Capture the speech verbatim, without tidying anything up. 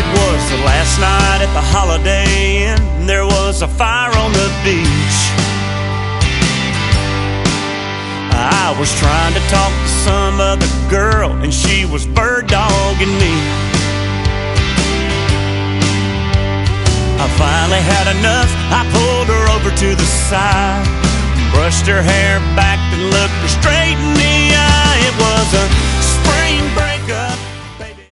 was the last night at the Holiday Inn. There was a fire on the beach. I was trying to talk to some other girl, and she was bird-dogging me. I finally had enough. I pulled her over to the side, brushed her hair back and looked her straight in the eye. It was a spring break.